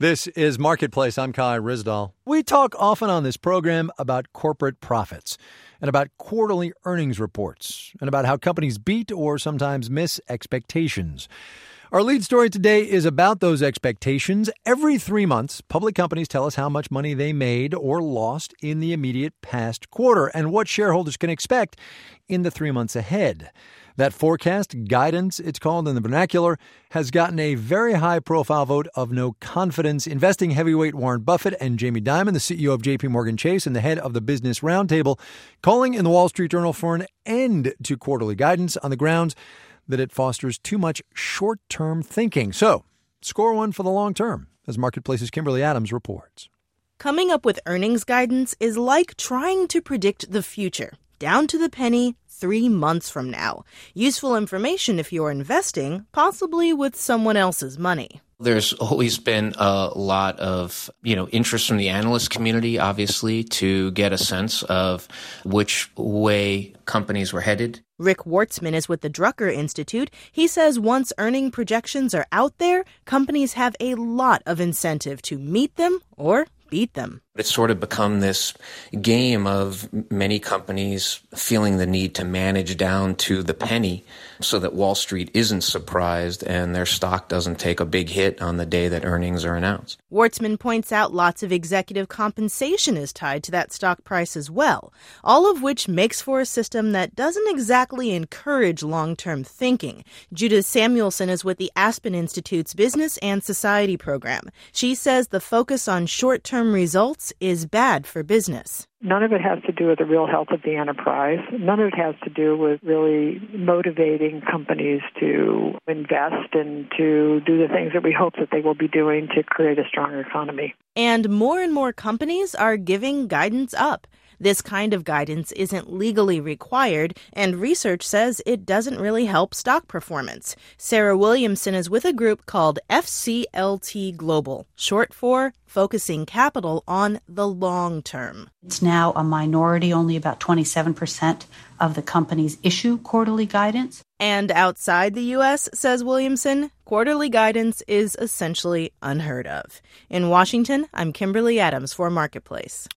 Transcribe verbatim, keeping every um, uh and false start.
This is Marketplace. I'm Kai Ryssdal. We talk often on this program about corporate profits and about quarterly earnings reports and about how companies beat or sometimes miss expectations. Our lead story today is about those expectations. Every three months, public companies tell us how much money they made or lost in the immediate past quarter and what shareholders can expect in the three months ahead. That forecast, guidance, it's called in the vernacular, has gotten a very high-profile vote of no confidence. Investing heavyweight Warren Buffett and Jamie Dimon, the C E O of J P Morgan Chase and the head of the Business Roundtable, calling in the Wall Street Journal for an end to quarterly guidance on the grounds that it fosters too much short-term thinking. So, score one for the long term, as Marketplace's Kimberly Adams reports. Coming up with earnings guidance is like trying to predict the future, down to the penny, three months from now. Useful information if you're investing, possibly with someone else's money. There's always been a lot of, you know, interest from the analyst community, obviously, to get a sense of which way companies were headed. Rick Wartzman is with the Drucker Institute. He says once earning projections are out there, companies have a lot of incentive to meet them or beat them. It's sort of become this game of many companies feeling the need to manage down to the penny so that Wall Street isn't surprised and their stock doesn't take a big hit on the day that earnings are announced. Wartzman points out lots of executive compensation is tied to that stock price as well, all of which makes for a system that doesn't exactly encourage long-term thinking. Judith Samuelson is with the Aspen Institute's Business and Society program. She says the focus on short-term results is bad for business. None of it has to do with the real health of the enterprise. None of it has to do with really motivating companies to invest and to do the things that we hope that they will be doing to create a stronger economy. And more and more companies are giving guidance up. This kind of guidance isn't legally required, and research says it doesn't really help stock performance. Sarah Williamson is with a group called F C L T Global, short for Focusing Capital on the Long Term. It's now a minority, only about twenty-seven percent of the companies issue quarterly guidance. And outside the U S, says Williamson, quarterly guidance is essentially unheard of. In Washington, I'm Kimberly Adams for Marketplace.